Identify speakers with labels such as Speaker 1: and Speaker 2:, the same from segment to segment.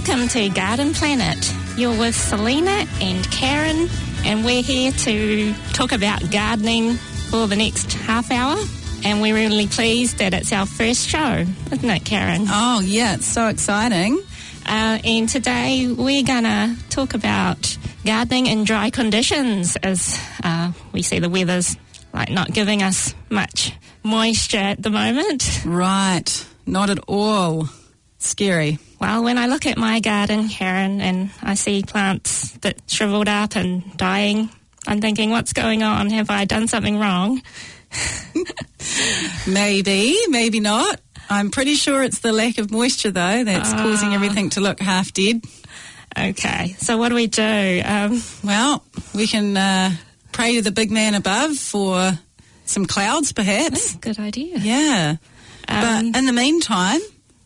Speaker 1: Welcome to Garden Planet. You're with Selena and Karen, and we're here to talk about gardening for the next half hour. And we're really pleased that it's our first show, isn't it, Karen?
Speaker 2: Oh, yeah, it's so exciting.
Speaker 1: And today we're going to talk about gardening in dry conditions, as we see the weather's not giving us much moisture at the moment.
Speaker 2: Right, not at all. Scary.
Speaker 1: Well, when I look at my garden, Karen, and I see plants that shriveled up and dying, I'm thinking, what's going on? Have I done something wrong?
Speaker 2: Maybe, maybe not. I'm pretty sure it's the lack of moisture, though, that's causing everything to look half dead.
Speaker 1: Okay, so what do we do?
Speaker 2: Well, we can pray to the big man above for some clouds, perhaps.
Speaker 1: That's a good idea.
Speaker 2: Yeah. But in the meantime,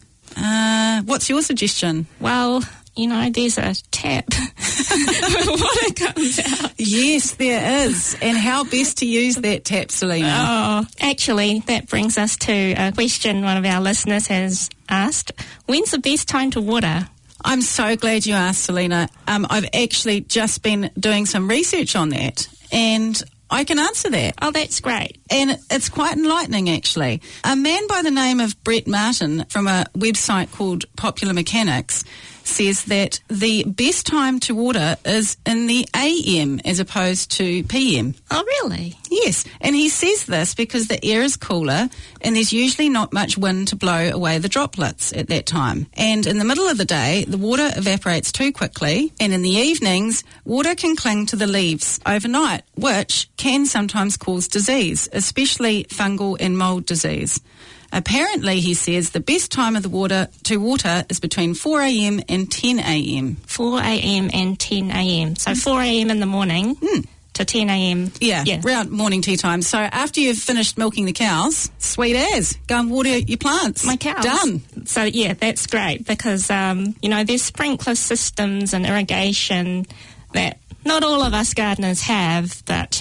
Speaker 2: what's your suggestion?
Speaker 1: Well, there's a tap where water comes out.
Speaker 2: Yes, there is. And how best to use that tap, Selena?
Speaker 1: Oh, actually, that brings us to a question one of our listeners has asked. When's the best time to water?
Speaker 2: I'm so glad you asked, Selena. I've actually just been doing some research on that, and I can answer that.
Speaker 1: Oh, that's great.
Speaker 2: And it's quite enlightening, actually. A man by the name of Brett Martin from a website called Popular Mechanics says that the best time to water is in the AM as opposed to PM.
Speaker 1: Oh, really?
Speaker 2: Yes, and he says this because the air is cooler and there's usually not much wind to blow away the droplets at that time. And in the middle of the day, the water evaporates too quickly, and in the evenings, water can cling to the leaves overnight, which can sometimes cause disease, especially fungal and mould disease. Apparently, he says, the best time of to water is between 4 a.m. and 10 a.m.
Speaker 1: 4 a.m. and 10 a.m. So 4 a.m. in the morning to 10 a.m.
Speaker 2: Yeah, around morning tea time. So after you've finished milking the cows, sweet as, go and water your plants.
Speaker 1: My cows.
Speaker 2: Done.
Speaker 1: So, yeah, that's great because, there's sprinkler systems and irrigation that not all of us gardeners have, but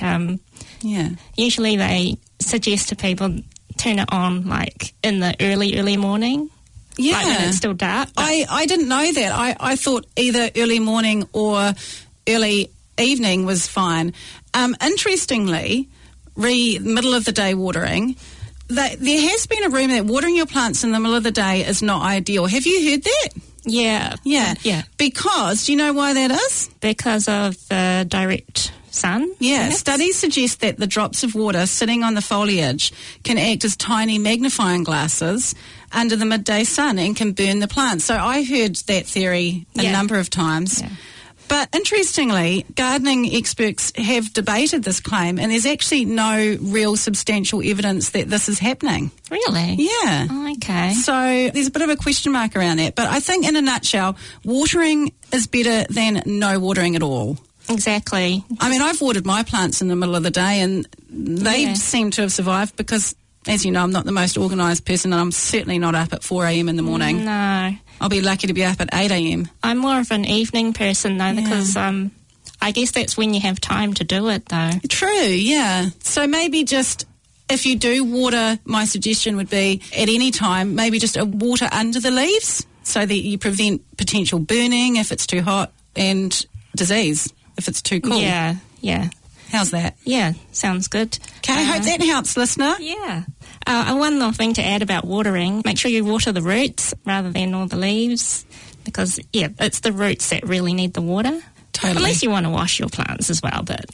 Speaker 1: usually they suggest to people turn it on in the early morning.
Speaker 2: Yeah.
Speaker 1: When it's still dark.
Speaker 2: I didn't know that. I thought either early morning or early evening was fine. Interestingly, middle of the day watering, there has been a rumour that watering your plants in the middle of the day is not ideal. Have you heard that?
Speaker 1: Yeah.
Speaker 2: Because, do you know why that is?
Speaker 1: Because of the direct sun.
Speaker 2: Yeah,
Speaker 1: perhaps?
Speaker 2: Studies suggest that the drops of water sitting on the foliage can act as tiny magnifying glasses under the midday sun and can burn the plants. So I heard that theory a number of times. Yeah. But interestingly, gardening experts have debated this claim, and there's actually no real substantial evidence that this is happening.
Speaker 1: Really?
Speaker 2: Yeah.
Speaker 1: Oh, okay.
Speaker 2: So there's a bit of a question mark around that. But I think in a nutshell, watering is better than no watering at all.
Speaker 1: Exactly.
Speaker 2: I mean, I've watered my plants in the middle of the day and they seem to have survived because, as you know, I'm not the most organised person and I'm certainly not up at 4 a.m. in the morning.
Speaker 1: No.
Speaker 2: I'll be lucky to be up at 8 a.m.
Speaker 1: I'm more of an evening person, though, because I guess that's when you have time to do it, though.
Speaker 2: True, yeah. So maybe just, if you do water, my suggestion would be at any time, maybe just a water under the leaves so that you prevent potential burning if it's too hot and disease if it's too cool.
Speaker 1: Yeah.
Speaker 2: How's that?
Speaker 1: Yeah, sounds good.
Speaker 2: Okay, I hope that helps, listener.
Speaker 1: Yeah. One more thing to add about watering, make sure you water the roots rather than all the leaves because, it's the roots that really need the water.
Speaker 2: Totally.
Speaker 1: Unless you want to wash your plants as well, but...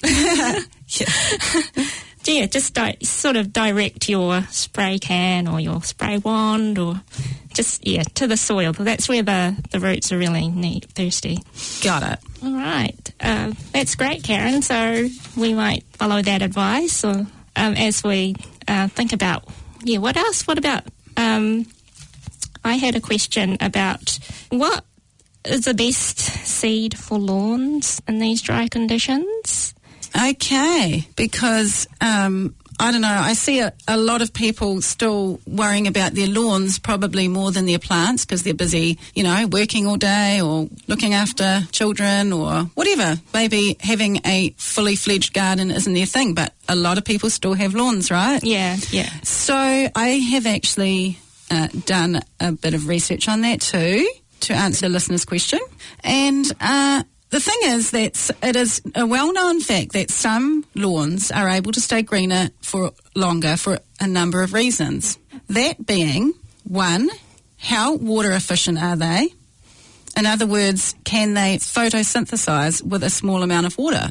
Speaker 1: Yeah, just sort of direct your spray can or your spray wand or just, to the soil. That's where the roots are really thirsty.
Speaker 2: Got it.
Speaker 1: All right. That's great, Karen. So we might follow that advice or as we think about, what else? What about, I had a question about what is the best seed for lawns in these dry conditions?
Speaker 2: Okay, because I don't know, I see a lot of people still worrying about their lawns probably more than their plants because they're busy, working all day or looking after children or whatever. Maybe having a fully fledged garden isn't their thing, but a lot of people still have lawns, right?
Speaker 1: Yeah.
Speaker 2: So I have actually done a bit of research on that too to answer the listener's question. And the thing is that it is a well-known fact that some lawns are able to stay greener for longer for a number of reasons. That being, one, how water efficient are they? In other words, can they photosynthesize with a small amount of water?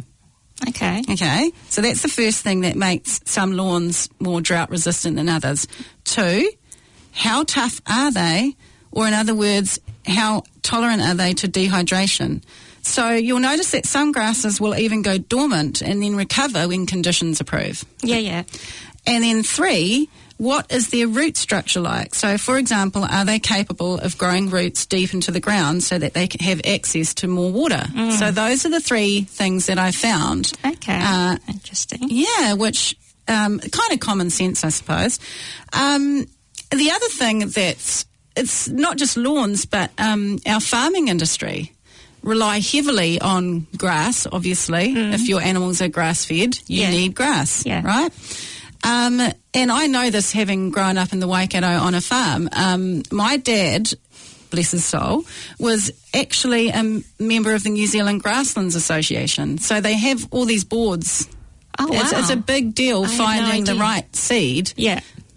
Speaker 2: Okay, so that's the first thing that makes some lawns more drought resistant than others. Two, how tough are they? Or in other words, how tolerant are they to dehydration? So you'll notice that some grasses will even go dormant and then recover when conditions improve.
Speaker 1: Yeah.
Speaker 2: And then three, what is their root structure like? So, for example, are they capable of growing roots deep into the ground so that they can have access to more water? So those are the three things that I found.
Speaker 1: Okay, interesting.
Speaker 2: Yeah, which kind of common sense, I suppose. The other thing that's, it's not just lawns, but our farming industry rely heavily on grass, obviously. If your animals are grass-fed, you need grass, right? And I know this having grown up in the Waikato on a farm. My dad, bless his soul, was actually a member of the New Zealand Grasslands Association. So they have all these boards.
Speaker 1: Oh, wow.
Speaker 2: It's a big deal finding the right seed.
Speaker 1: Yeah.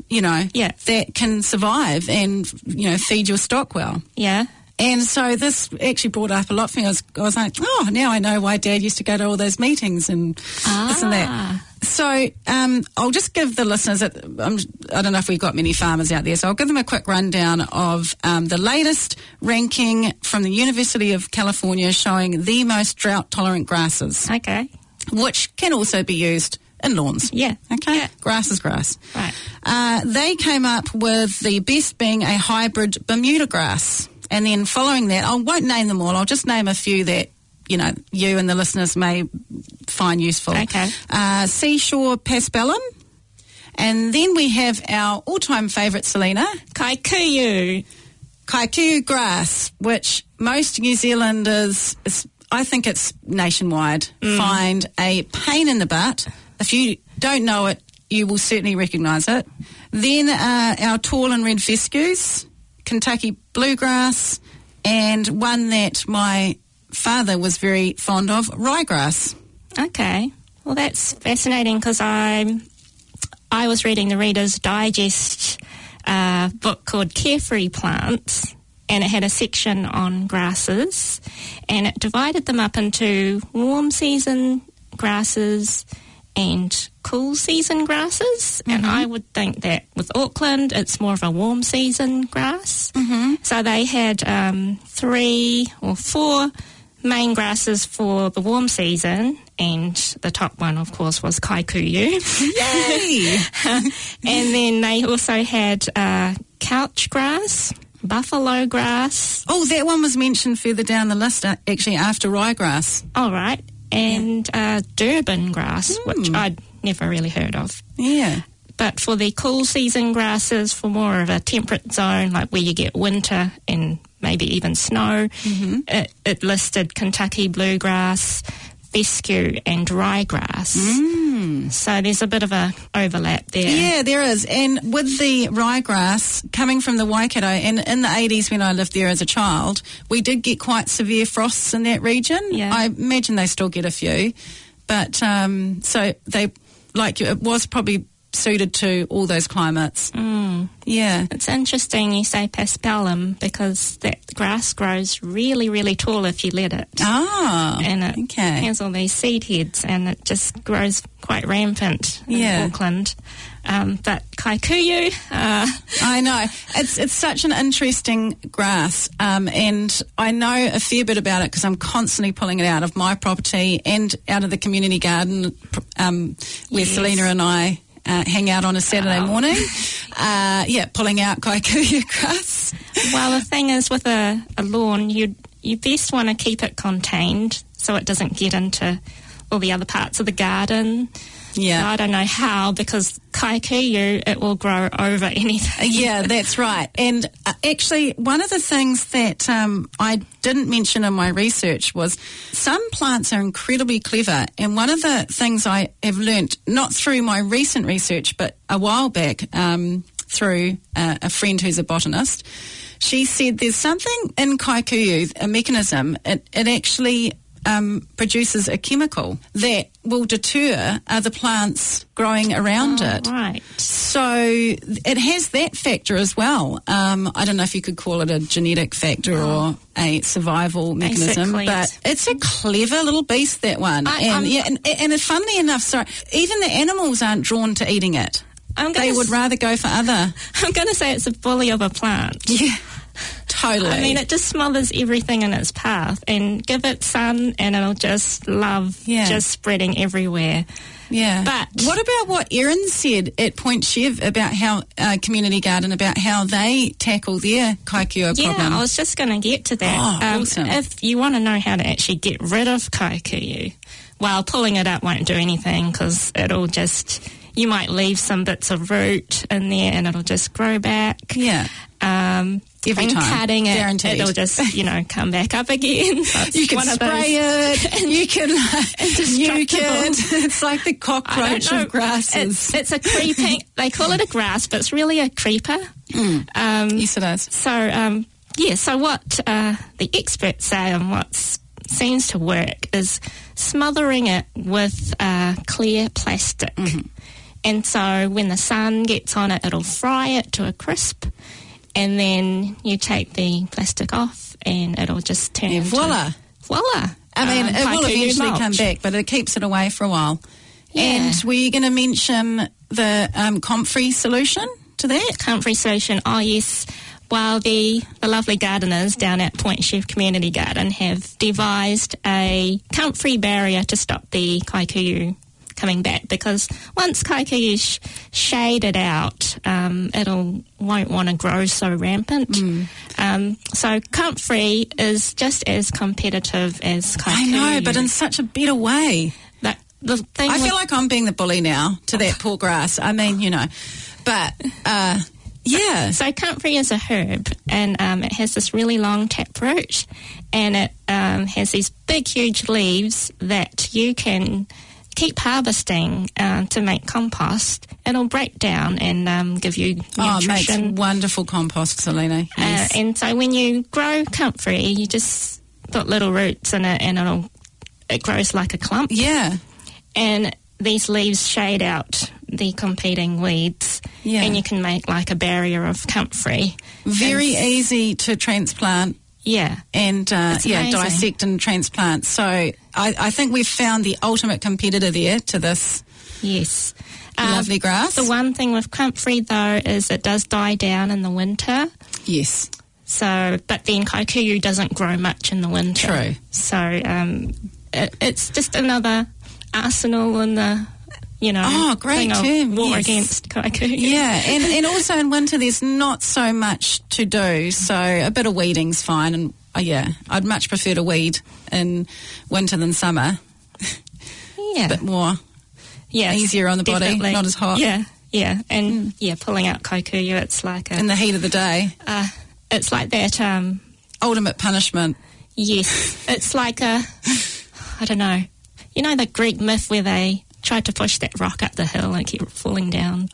Speaker 2: That can survive and, feed your stock well.
Speaker 1: Yeah.
Speaker 2: And so this actually brought up a lot for me. I was like, oh, now I know why Dad used to go to all those meetings and this and that. So I'll just give the listeners, I don't know if we've got many farmers out there, so I'll give them a quick rundown of the latest ranking from the University of California showing the most drought-tolerant grasses.
Speaker 1: Okay.
Speaker 2: Which can also be used in lawns.
Speaker 1: Yeah.
Speaker 2: Okay?
Speaker 1: Yeah.
Speaker 2: Grass is grass.
Speaker 1: Right.
Speaker 2: They came up with the best being a hybrid Bermuda grass. And then following that, I won't name them all. I'll just name a few that, you and the listeners may find useful.
Speaker 1: Okay.
Speaker 2: Seashore paspalum. And then we have our all-time favourite, Selena.
Speaker 1: Kaikuyu.
Speaker 2: Kaikuyu grass, which most New Zealanders, I think it's nationwide, find a pain in the butt. If you don't know it, you will certainly recognise it. Then our tall and red fescues, Kentucky bluegrass, and one that my father was very fond of, ryegrass.
Speaker 1: Okay. Well, that's fascinating because I was reading the Reader's Digest book called Carefree Plants, and it had a section on grasses, and it divided them up into warm season grasses and cool season grasses, and I would think that with Auckland it's more of a warm season grass. So they had 3 or 4 main grasses for the warm season, and the top one of course was Kaikuyu.
Speaker 2: Yay!
Speaker 1: And then they also had couch grass, buffalo grass.
Speaker 2: Oh, that one was mentioned further down the list, actually, after ryegrass.
Speaker 1: All right. And Durban grass, which I'd never really heard of.
Speaker 2: Yeah.
Speaker 1: But for the cool season grasses, for more of a temperate zone, like where you get winter and maybe even snow, it listed Kentucky bluegrass, fescue and ryegrass. So there's a bit of a overlap there.
Speaker 2: Yeah, there is. And with the ryegrass coming from the Waikato, and in the 80s when I lived there as a child, we did get quite severe frosts in that region.
Speaker 1: Yeah.
Speaker 2: I imagine they still get a few. But so they, it was probably suited to all those climates. Yeah.
Speaker 1: It's interesting you say paspalum because that grass grows really, really tall if you let it.
Speaker 2: Ah,
Speaker 1: and it has all these seed heads and it just grows quite rampant in Auckland. But Kaikuyu...
Speaker 2: I know. It's such an interesting grass, and I know a fair bit about it because I'm constantly pulling it out of my property and out of the community garden where Selena and I hang out on a Saturday morning. Pulling out Kaikuyu grass.
Speaker 1: Well, the thing is with a lawn, you best want to keep it contained so it doesn't get into all the other parts of the garden. Yeah. So I don't know how, because Kaikuyu, it will grow over anything.
Speaker 2: Yeah, that's right. And actually, one of the things that I didn't mention in my research was some plants are incredibly clever. And one of the things I have learnt, not through my recent research, but a while back through a friend who's a botanist, she said there's something in Kaikuyu, a mechanism, it actually produces a chemical that will deter other plants growing around it.
Speaker 1: Right.
Speaker 2: So it has that factor as well. I don't know if you could call it a genetic factor or a survival mechanism,
Speaker 1: Basically,
Speaker 2: but it's a clever little beast, that one. And funnily enough, even the animals aren't drawn to eating it. They would rather go for other.
Speaker 1: I'm going to say it's a bully of a plant.
Speaker 2: Yeah. Totally.
Speaker 1: I mean, it just smothers everything in its path, and give it sun and it'll just love just spreading everywhere.
Speaker 2: Yeah.
Speaker 1: But
Speaker 2: what about what Erin said at Point Chev about how Community Garden, about how they tackle their Kaikuyu problem?
Speaker 1: Yeah, I was just going to get to that.
Speaker 2: Awesome.
Speaker 1: If you want to know how to actually get rid of Kaikuyu, well, pulling it up won't do anything because it'll just... You might leave some bits of root in there and it'll just grow back.
Speaker 2: Yeah. Every time.
Speaker 1: Cutting it,
Speaker 2: guaranteed.
Speaker 1: it'll just, come back up again. So
Speaker 2: you can spray it. You can nuke it. It's like the cockroach of grasses.
Speaker 1: It's a creeping, they call it a grass, but it's really a creeper.
Speaker 2: Yes, it is.
Speaker 1: So, so what the experts say and what seems to work is smothering it with clear plastic. Mm-hmm. And so when the sun gets on it, it'll fry it to a crisp. And then you take the plastic off and it'll just turn into... Voila.
Speaker 2: I mean, it will eventually
Speaker 1: mulch.
Speaker 2: come back, but it keeps it away for a while.
Speaker 1: Yeah.
Speaker 2: And were you going to mention the comfrey solution to that?
Speaker 1: Comfrey solution, oh yes. Well, the lovely gardeners down at Point Chev Community Garden have devised a comfrey barrier to stop the Kaikuyu coming back, because once Kaikuyu's shaded out, it won't want to grow so rampant. So comfrey is just as competitive as Kaikuyu.
Speaker 2: I know, but in such a better way.
Speaker 1: The thing
Speaker 2: I feel like I'm being the bully now to that poor grass. I mean, but... yeah.
Speaker 1: So comfrey is a herb, and it has this really long taproot, and it has these big, huge leaves that you can keep harvesting to make compost. It'll break down and give you nutrition.
Speaker 2: Oh, it makes wonderful compost, Selena. Yes.
Speaker 1: And so when you grow comfrey, you just put little roots in it, and it grows like a clump.
Speaker 2: Yeah.
Speaker 1: And these leaves shade out the competing weeds, and you can make like a barrier of comfrey. Very
Speaker 2: easy to transplant.
Speaker 1: Yeah.
Speaker 2: And dissect and transplant. So I think we've found the ultimate competitor there to this.
Speaker 1: Yes.
Speaker 2: Lovely grass.
Speaker 1: The one thing with comfrey though is it does die down in the winter.
Speaker 2: Yes.
Speaker 1: So, but then Kaikuyu doesn't grow much in the winter.
Speaker 2: True.
Speaker 1: So it's just another arsenal in the
Speaker 2: great term.
Speaker 1: War against Kaikuyu.
Speaker 2: Yeah, and also in winter there's not so much to do, so a bit of weeding's fine. And I'd much prefer to weed in winter than summer.
Speaker 1: Yeah,
Speaker 2: a bit more.
Speaker 1: Yeah,
Speaker 2: easier on the
Speaker 1: definitely.
Speaker 2: body, not as hot.
Speaker 1: Yeah, and pulling out Kaikuyu, it's like
Speaker 2: in the heat of the day.
Speaker 1: It's like that.
Speaker 2: Ultimate punishment.
Speaker 1: Yes, it's like I don't know. You know the Greek myth where they tried to push that rock up the hill and it kept falling down.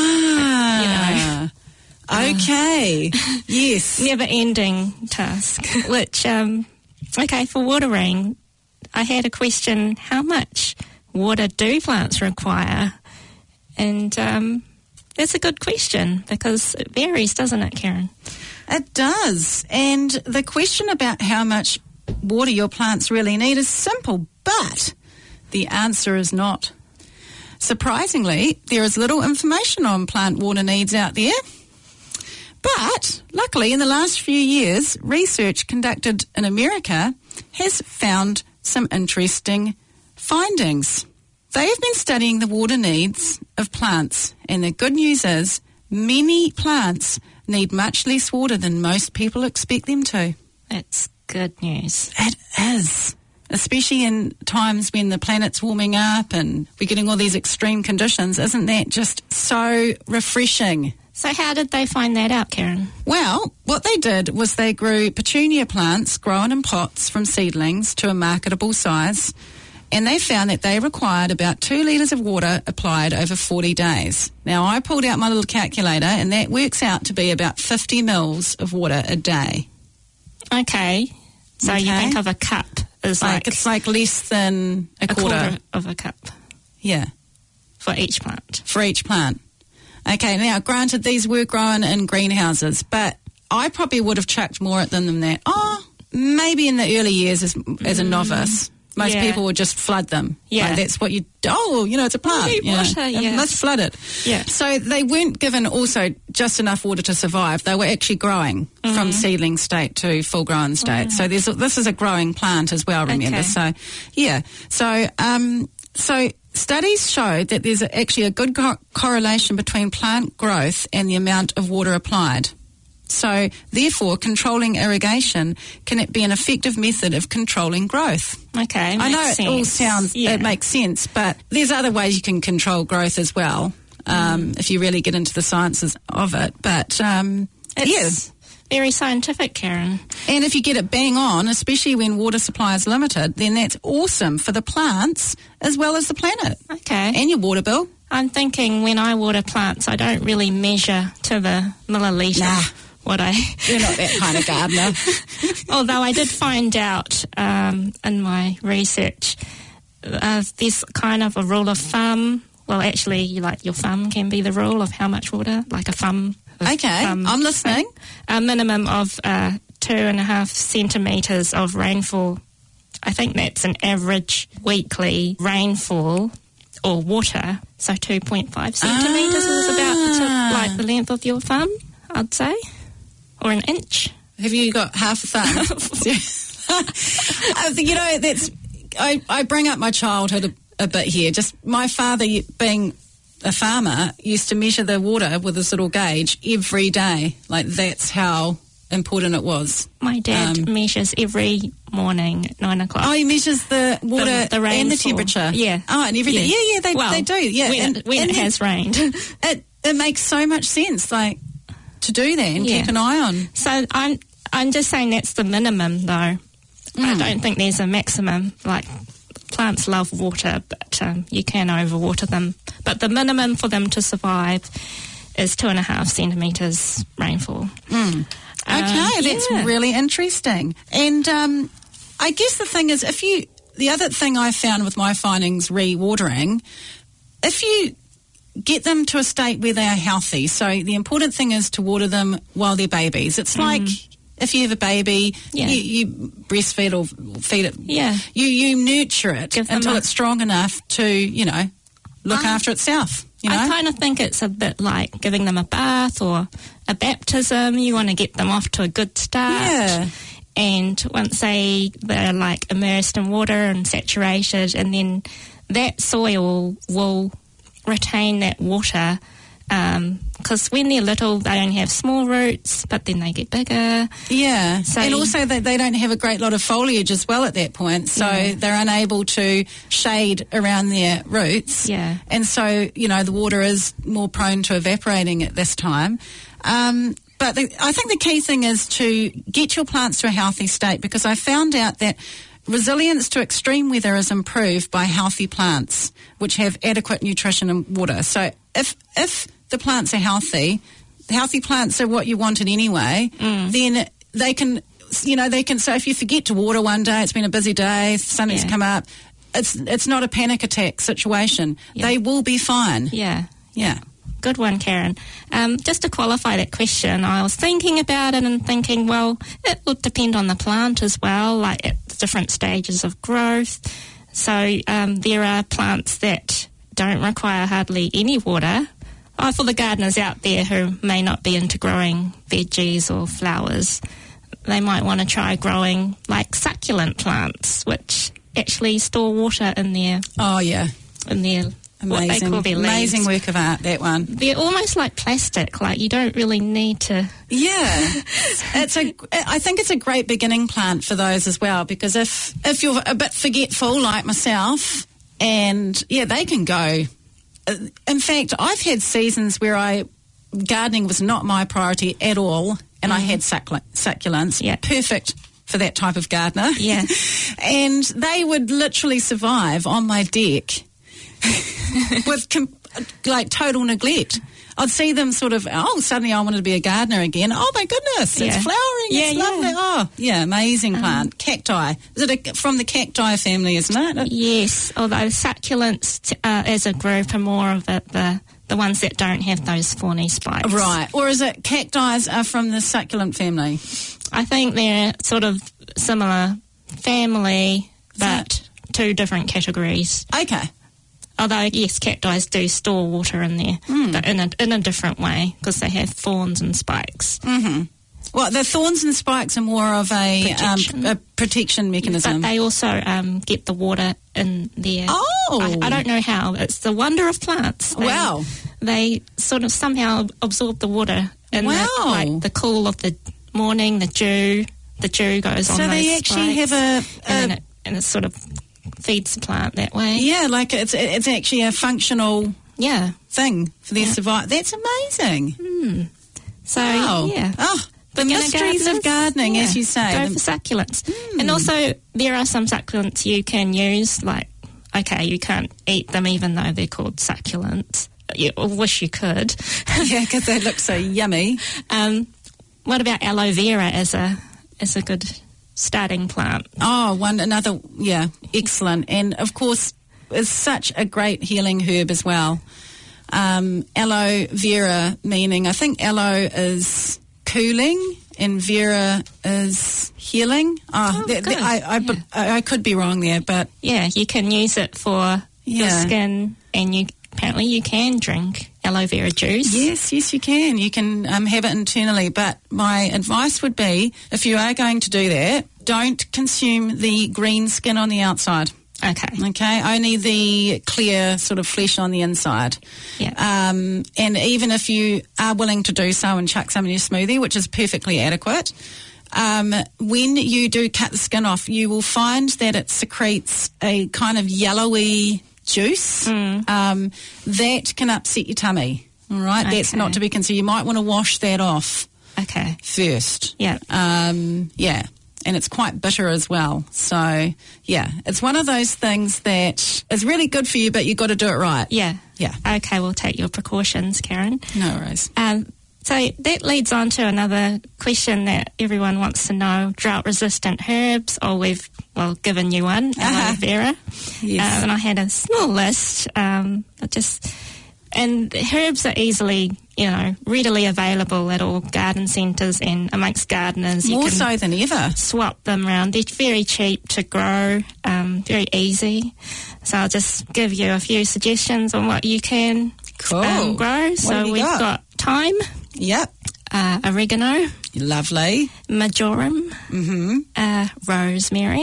Speaker 2: Okay. Yes.
Speaker 1: Never-ending task. Which, for watering, I had a question, how much water do plants require? And that's a good question because it varies, doesn't it, Karen?
Speaker 2: It does. And the question about how much water your plants really need is simple, but the answer is not. Surprisingly, there is little information on plant water needs out there. But luckily, in the last few years, research conducted in America has found some interesting findings. They have been studying the water needs of plants, and the good news is many plants need much less water than most people expect them to.
Speaker 1: That's good news.
Speaker 2: It is. Especially in times when the planet's warming up and we're getting all these extreme conditions. Isn't that just so refreshing?
Speaker 1: So how did they find that out, Karen?
Speaker 2: Well, what they did was they grew petunia plants grown in pots from seedlings to a marketable size, and they found that they required about 2 litres of water applied over 40 days. Now, I pulled out my little calculator, and that works out to be about 50 mils of water a day.
Speaker 1: Okay. So you think of a cup as like...
Speaker 2: It's like less than a quarter
Speaker 1: of a cup.
Speaker 2: Yeah.
Speaker 1: For each plant.
Speaker 2: For each plant. Okay, now, granted, these were grown in greenhouses, but I probably would have chucked more at them than that. Oh, maybe in the early years as a novice. Most people would just flood them.
Speaker 1: Yeah.
Speaker 2: Like that's what it's a plant.
Speaker 1: You need water,
Speaker 2: and let's flood it.
Speaker 1: Yeah.
Speaker 2: So they weren't given also just enough water to survive. They were actually growing from seedling state to full grown state. So this is a growing plant as well, remember.
Speaker 1: Okay.
Speaker 2: So, yeah. So studies show that there's actually a good correlation between plant growth and the amount of water applied. So, therefore, controlling irrigation can be an effective method of controlling growth.
Speaker 1: Okay,
Speaker 2: I know
Speaker 1: sense.
Speaker 2: it all sounds, it makes sense, but there's other ways you can control growth as well, if you really get into the sciences of it. But,
Speaker 1: it's very scientific, Karen.
Speaker 2: And if you get it bang on, especially when water supply is limited, then that's awesome for the plants as well as the planet.
Speaker 1: Okay.
Speaker 2: And your water bill.
Speaker 1: I'm thinking when I water plants, I don't really measure to the millilitre.
Speaker 2: Nah.
Speaker 1: You're
Speaker 2: not that kind of gardener.
Speaker 1: Although I did find out in my research, there's kind of a rule of thumb. Well, actually, your thumb can be the rule of how much water, like a thumb.
Speaker 2: Okay, I'm listening.
Speaker 1: A minimum of 2.5 centimetres of rainfall. I think that's an average weekly rainfall or water. So 2.5 centimetres is about the length of your thumb, I'd say. Or an inch.
Speaker 2: Have you got half a thumb? I bring up my childhood a bit here. Just my father, being a farmer, used to measure the water with this little gauge every day. Like, that's how important it was.
Speaker 1: My dad measures every morning at 9 o'clock.
Speaker 2: Oh, he measures the water
Speaker 1: the rainfall.
Speaker 2: and the temperature.
Speaker 1: Yeah.
Speaker 2: Oh, and everything. Yeah, they do. Yeah,
Speaker 1: when it has rained.
Speaker 2: It makes so much sense, like, to do that and keep an eye on.
Speaker 1: So I'm just saying that's the minimum, though. I don't think there's a maximum. Like, plants love water, but you can overwater them. But the minimum for them to survive is 2.5 centimetres rainfall.
Speaker 2: Okay, that's really interesting. And I guess the thing is, the other thing I found with my findings re-watering, if you get them to a state where they are healthy. So the important thing is to water them while they're babies. It's like if you have a baby, you breastfeed or feed it. Yeah. You nurture it until it's strong enough to, look after itself.
Speaker 1: I kind of think it's a bit like giving them a bath or a baptism. You want to get them off to a good start. Yeah. And once they're like immersed in water and saturated, and then that soil will retain that water, because when they're little they don't have small roots, but then they get bigger. Yeah, so
Speaker 2: and also they don't have a great lot of foliage as well at that point, so they're unable to shade around their roots. Yeah, and so the water is more prone to evaporating at this time. But I think the key thing is to get your plants to a healthy state, because I found out that resilience to extreme weather is improved by healthy plants, which have adequate nutrition and water. So if the plants are healthy plants are what you wanted anyway, then they can, so if you forget to water one day, it's been a busy day, something's come up, it's not a panic attack situation. Yeah. They will be fine. Yeah. Yeah.
Speaker 1: Good one, Karen. Just to qualify that question, I was thinking about it and thinking, well, it would depend on the plant as well, like at different stages of growth. So there are plants that don't require hardly any water. For the gardeners out there who may not be into growing veggies or flowers, they might want to try growing like succulent plants, which actually store water in their...
Speaker 2: Oh, yeah.
Speaker 1: In their...
Speaker 2: Amazing,
Speaker 1: what they call their leaves.
Speaker 2: Amazing work of art, that one.
Speaker 1: They're almost like plastic, like you don't really need to...
Speaker 2: Yeah. I think it's a great beginning plant for those as well, because if you're a bit forgetful like myself, and they can go. In fact, I've had seasons where gardening was not my priority at all, and I had succulents. Yeah. Perfect for that type of gardener.
Speaker 1: Yeah.
Speaker 2: And they would literally survive on my deck with total neglect. I'd see them sort of, suddenly I wanted to be a gardener again. Oh my goodness, it's flowering, it's lovely. Oh, yeah, amazing plant. Cacti. Is it from the cacti family, isn't it?
Speaker 1: Yes, although succulents as a group are more of the ones that don't have those thorny spikes.
Speaker 2: Right, or is it cacti are from the succulent family?
Speaker 1: I think they're sort of similar family, but two different categories.
Speaker 2: Okay.
Speaker 1: Although, yes, cacti do store water in there, but in a different way, because they have thorns and spikes.
Speaker 2: Mm-hmm. Well, the thorns and spikes are more of a protection mechanism.
Speaker 1: But they also get the water in there.
Speaker 2: Oh!
Speaker 1: I don't know how. It's the wonder of plants.
Speaker 2: Wow.
Speaker 1: They sort of somehow absorb the water in the cool of the morning, the dew. The dew goes on those spikes. So they actually have and it sort of feeds the plant that way. Yeah,
Speaker 2: like it's actually a functional thing for their survival. That's amazing.
Speaker 1: So,
Speaker 2: yeah. Oh, the mysteries of gardening, as you say.
Speaker 1: Go for succulents. And also, there are some succulents you can use, like, okay, you can't eat them even though they're called succulents. You wish you could.
Speaker 2: Yeah, because they look so yummy.
Speaker 1: What about aloe vera as a good starting plant?
Speaker 2: Excellent. And of course, it's such a great healing herb as well. Aloe vera meaning, I think aloe is cooling and vera is healing. I could be wrong there, but
Speaker 1: yeah, you can use it for your skin, and apparently you can drink aloe vera juice.
Speaker 2: Yes, you can. You can have it internally. But my advice would be, if you are going to do that, don't consume the green skin on the outside. Okay, only the clear sort of flesh on the inside.
Speaker 1: Yeah.
Speaker 2: And even if you are willing to do so and chuck some in your smoothie, which is perfectly adequate, when you do cut the skin off, you will find that it secretes a kind of yellowy juice that can upset your tummy. All right, that's not to be considered. You might want to wash that off first.
Speaker 1: Yeah.
Speaker 2: And it's quite bitter as well. So, yeah, it's one of those things that is really good for you, but you've got to do it right.
Speaker 1: Yeah.
Speaker 2: Yeah.
Speaker 1: Okay, we'll take your precautions, Karen.
Speaker 2: No worries.
Speaker 1: So that leads on to another question that everyone wants to know. Drought-resistant herbs, we've given you one, aloe vera.
Speaker 2: Yes.
Speaker 1: And I had a small list. And herbs are easily, readily available at all garden centres and amongst gardeners.
Speaker 2: More so than ever.
Speaker 1: Swap them around. They're very cheap to grow, very easy. So I'll just give you a few suggestions on what you can grow. So we've got thyme.
Speaker 2: Yep.
Speaker 1: Oregano.
Speaker 2: Lovely.
Speaker 1: Marjoram.
Speaker 2: Mm-hmm.
Speaker 1: Rosemary.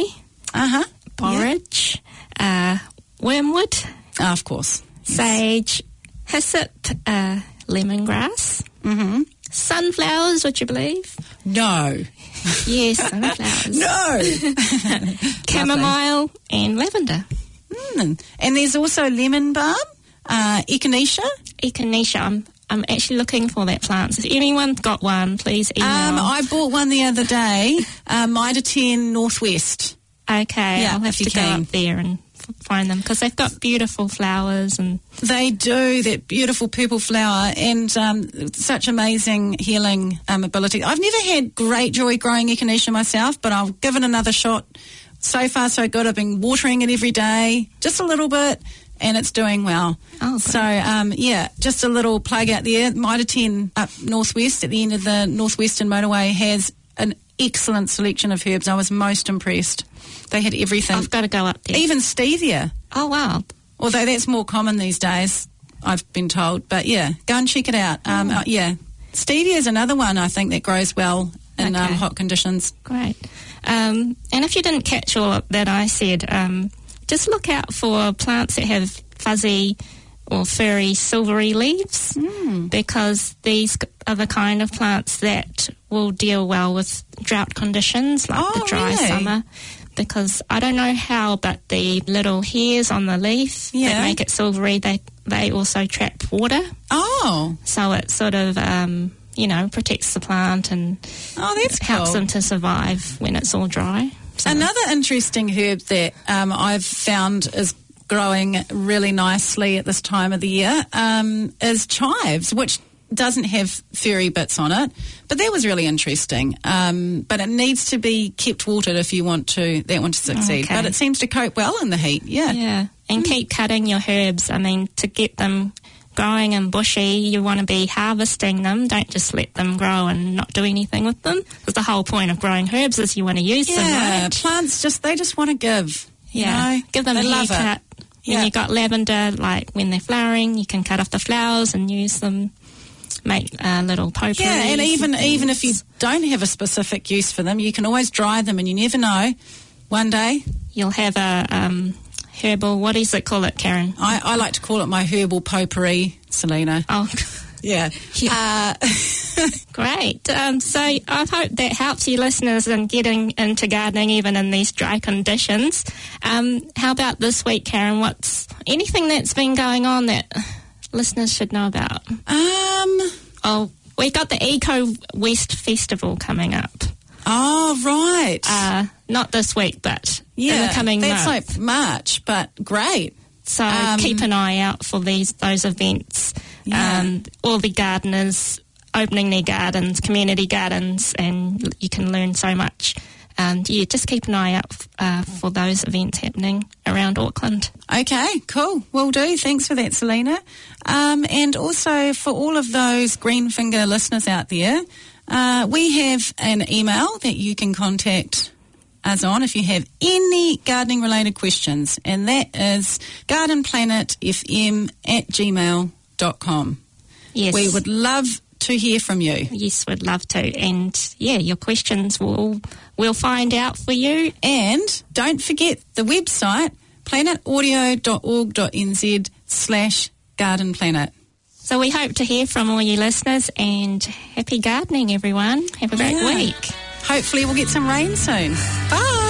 Speaker 1: Borage. Wormwood.
Speaker 2: Of course.
Speaker 1: Sage. Hyssop. Lemongrass.
Speaker 2: Mm-hmm.
Speaker 1: Sunflowers, would you believe?
Speaker 2: No.
Speaker 1: Yes, sunflowers.
Speaker 2: No.
Speaker 1: Chamomile and lavender.
Speaker 2: And there's also lemon balm, echinacea.
Speaker 1: Echinacea. I'm actually looking for that plant. So if anyone's got one, please email.
Speaker 2: I bought one the other day, Mitre 10 Northwest.
Speaker 1: Okay, I'll have to go up there and find them because they've got beautiful flowers. And
Speaker 2: they do, that beautiful purple flower, and such amazing healing ability. I've never had great joy growing echinacea myself, but I'll give it another shot. So far, so good. I've been watering it every day, just a little bit, and it's doing well.
Speaker 1: Oh,
Speaker 2: so, just a little plug out there. Mitre 10 up Northwest at the end of the Northwestern Motorway has an excellent selection of herbs. I was most impressed. They had everything.
Speaker 1: I've got to go up there.
Speaker 2: Even stevia.
Speaker 1: Oh, wow.
Speaker 2: Although that's more common these days, I've been told. But, yeah, go and check it out. Stevia is another one, I think, that grows well in hot conditions.
Speaker 1: Great. And if you didn't catch all that I said, just look out for plants that have fuzzy or furry silvery leaves because these are the kind of plants that will deal well with drought conditions like the dry summer. Because I don't know how, but the little hairs on the leaf that make it silvery, they also trap water.
Speaker 2: Oh.
Speaker 1: So it sort of protects the plant and
Speaker 2: that's
Speaker 1: helps
Speaker 2: cool.
Speaker 1: them to survive when it's all dry. So.
Speaker 2: Another interesting herb that I've found is growing really nicely at this time of the year is chives, which doesn't have furry bits on it, but that was really interesting. But it needs to be kept watered if you want that one to succeed.
Speaker 1: Okay.
Speaker 2: But it seems to cope well in the heat.
Speaker 1: Yeah, and keep cutting your herbs. I mean, to get them growing and bushy, you want to be harvesting them. Don't just let them grow and not do anything with them. Because the whole point of growing herbs is you want to use them, right?
Speaker 2: Plants they just want to give.
Speaker 1: Give them a haircut.
Speaker 2: Yeah.
Speaker 1: When you got lavender, like when they're flowering, you can cut off the flowers and use them. Make little potpourri.
Speaker 2: Yeah, and even if you don't have a specific use for them, you can always dry them, and you never know. One day
Speaker 1: you'll have a herbal. What is it? Call it, Karen?
Speaker 2: I like to call it my herbal potpourri, Selena.
Speaker 1: Oh,
Speaker 2: yeah.
Speaker 1: Great. So I hope that helps you listeners in getting into gardening, even in these dry conditions. How about this week, Karen? What's anything that's been going on that listeners should know about? We got the Eco West Festival coming up.
Speaker 2: Oh, right.
Speaker 1: Not this week, but in the coming
Speaker 2: that's
Speaker 1: month.
Speaker 2: like March, but great.
Speaker 1: So keep an eye out for those events.
Speaker 2: Yeah.
Speaker 1: All the gardeners opening their gardens, community gardens, and you can learn so much. Just keep an eye out for those events happening around Auckland.
Speaker 2: Okay, cool. Will do. Thanks for that, Selena. And also for all of those Greenfinger listeners out there, we have an email that you can contact us on if you have any gardening-related questions, and that is gardenplanetfm@gmail.com.
Speaker 1: Yes.
Speaker 2: We would love to hear from you.
Speaker 1: Yes, we'd love to. And, your questions we'll find out for you.
Speaker 2: And don't forget the website, planetaudio.org.nz/gardenplanet.
Speaker 1: So we hope to hear from all you listeners, and happy gardening, everyone. Have a great week.
Speaker 2: Hopefully we'll get some rain soon. Bye.